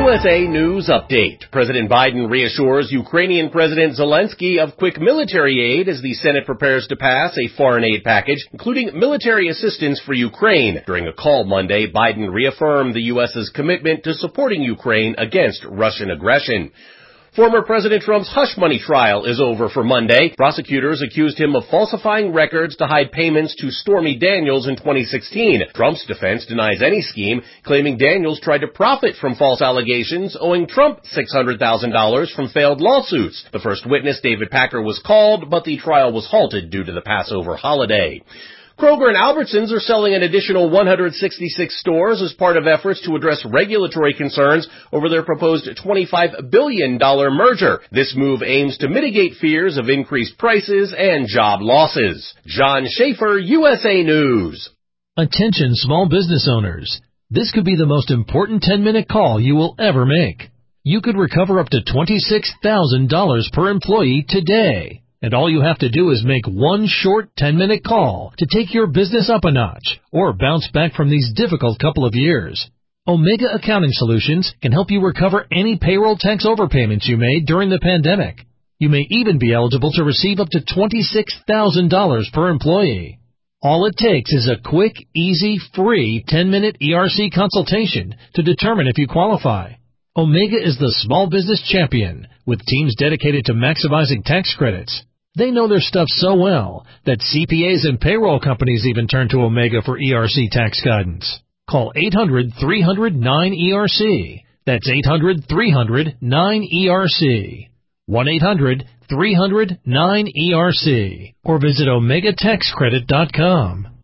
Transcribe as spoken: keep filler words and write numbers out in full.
U S A News Update. President Biden reassures Ukrainian President Zelensky of quick military aid as the Senate prepares to pass a foreign aid package, including military assistance for Ukraine. During a call Monday, Biden reaffirmed the U S's commitment to supporting Ukraine against Russian aggression. Former President Trump's hush money trial is over for Monday. Prosecutors accused him of falsifying records to hide payments to Stormy Daniels in twenty sixteen. Trump's defense denies any scheme, claiming Daniels tried to profit from false allegations, owing Trump six hundred thousand dollars from failed lawsuits. The first witness, David Packer, was called, but the trial was halted due to the Passover holiday. Kroger and Albertsons are selling an additional one hundred sixty-six stores as part of efforts to address regulatory concerns over their proposed twenty-five billion dollars merger. This move aims to mitigate fears of increased prices and job losses. John Schaefer, U S A News. Attention small business owners. This could be the most important ten-minute call you will ever make. You could recover up to twenty-six thousand dollars per employee today. And all you have to do is make one short ten-minute call to take your business up a notch or bounce back from these difficult couple of years. Omega Accounting Solutions can help you recover any payroll tax overpayments you made during the pandemic. You may even be eligible to receive up to twenty-six thousand dollars per employee. All it takes is a quick, easy, free ten-minute E R C consultation to determine if you qualify. Omega is the small business champion with teams dedicated to maximizing tax credits. They know their stuff so well that C P As and payroll companies even turn to Omega for E R C tax guidance. Call eight hundred, three hundred, nine E R C. That's eight hundred, three hundred, nine E R C. one eight hundred, three hundred, nine E R C. Or visit omega tax credit dot com.